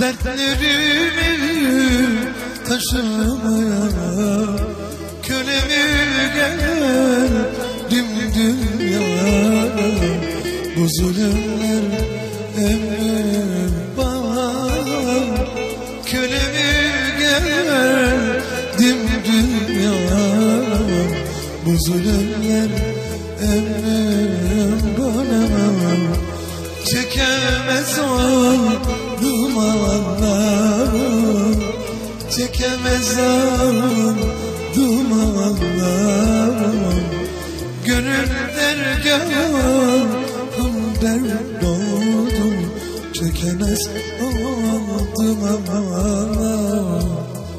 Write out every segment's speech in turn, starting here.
dertlerimi taşımaya kölemi geldim dünyaya. Bu zulümler emrim bana, kölemi geldim dünyaya. Bu zulümler emrim bana, çekemez oldum Allah'ım, çekemez oldum Allah'ım. Gönül dergahım dert oldum, çekemez oldum Allah'ım.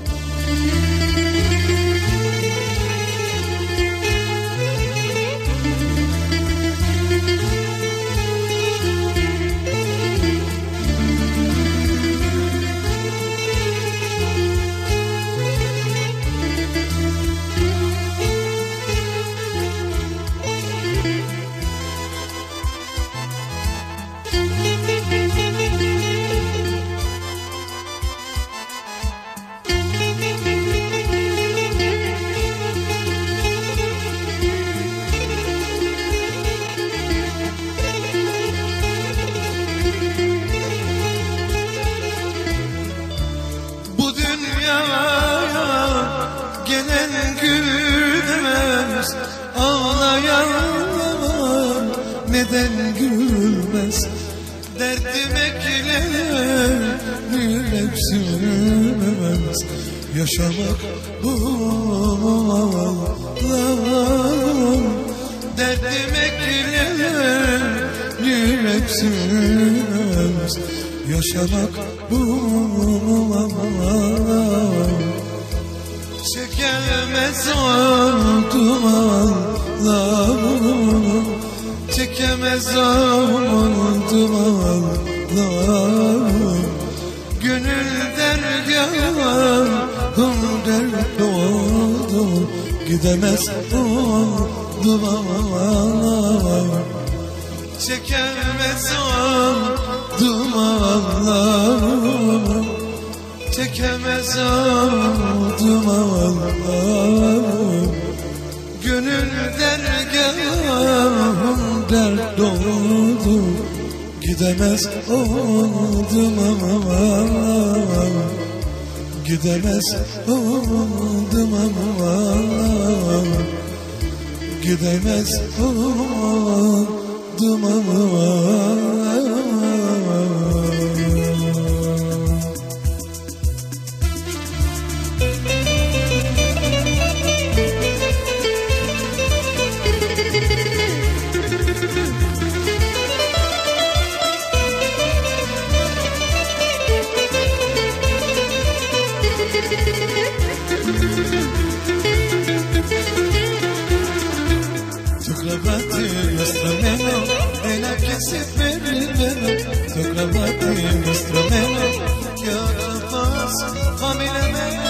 Gelen gülmez, ağlayan var, neden gülmez? Derdim eklenir hep sürmez. Yaşamak bu Allah'ım, derdim eklenir hep sürmez. Yaşamak bu Allah'ım. Çekemez oldum Allah'ım, çekemez oldum Allah'ım. Gönül dergahım dert oldu, gidemez oldum Allah'ım. Çekemez oldum Allah'ım, çekemez oldum Allah'ım. Gönül dergahım dert oldu, gidemez oldum Allah'ım. Gidemez oldum Allah'ım, gidemez oldum Allah'ım. Tu clavati nostro meno e la che si fermi meno. Tu clavati nostro meno che ora posso famiglia meno.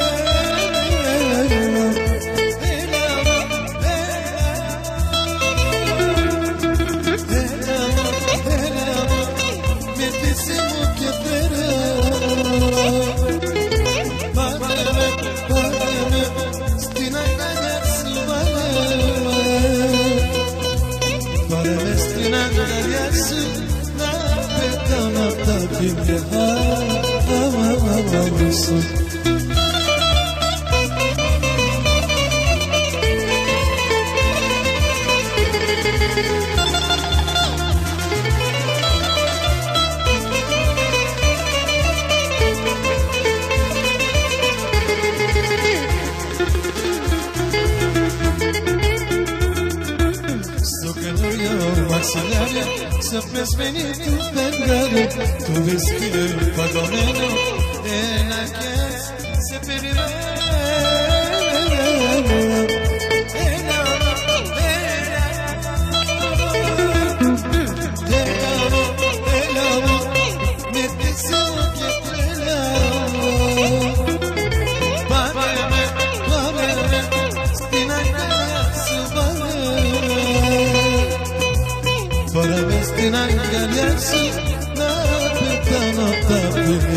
Sapes venir tu vendere, tu vestire pagamento e la che se para vestir a galharse na peta nota.